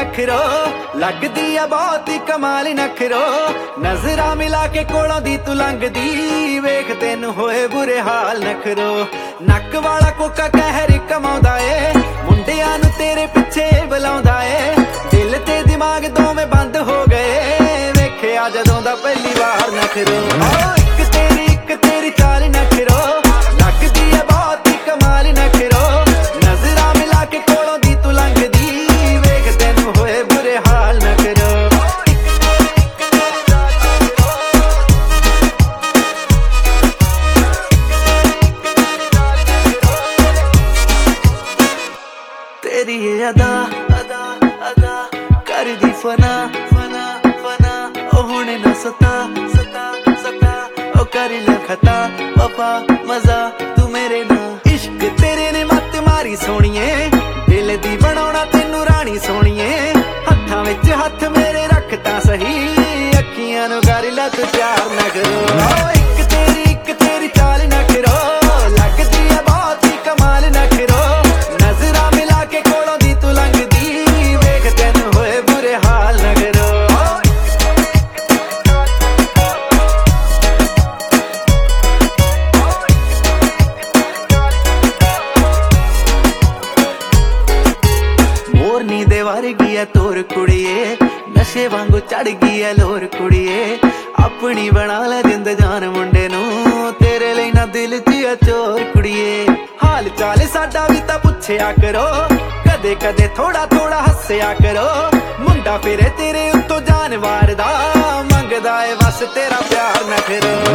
नखरो लगदी आ बहुत ही कमाल नखरो नजरा मिला के कोलों दी तू लंघदी वेख तेनू होए बुरे हाल नखरो नक वाला कोका कहर कमाउंदा ए मुंडियां नू तेरे पिछे बुलाउंदा ए दिल ते दिमाग दोवें बंद हो गए वेखिया जदों दा पहली बार नखरो एक तेरी चाल नखरो लगदी आ बहुत ही कमाल नखरो नजरा मिला के कोलों दी तू लंघदी वेख तेनू होए बुरे हाल नखरो तेरी ये अदा अदा अदा कर दी फना फना फना ओ हुणे ना सता सता सता ओ कर ले खता वफा मजा तू मेरे ना इश्क तेरे ने मत मारी सोनिए दिल दी बनाउणा तैनू रानी सोनिए हत्थां विच हत्थ मेरे रखता सही अखियां नू कर लै तू प्यार ना करो एक तेरी चाल ना करो लगदी है बहुत ही कमाल ना करो नजरा मिला के कोलों दी तू लंघदी वेख तैनू होए बुरे हाल ना करो मोरनी दे वर्गी है तोर कुड़िए नशे वांगू चढ़ गई है लोर कुड़िए अपनी बना ले जिंद जान मुंडे नू तेरे लिए ना दिल च है चोर कुड़िए हाल चाल साडा भी तां पुछया करो कदे कदे थोड़ा थोड़ा हस्या करो मुंडा फिरे तेरे उत्तों जान वारदा मंगदा है बस तेरा प्यार ना करो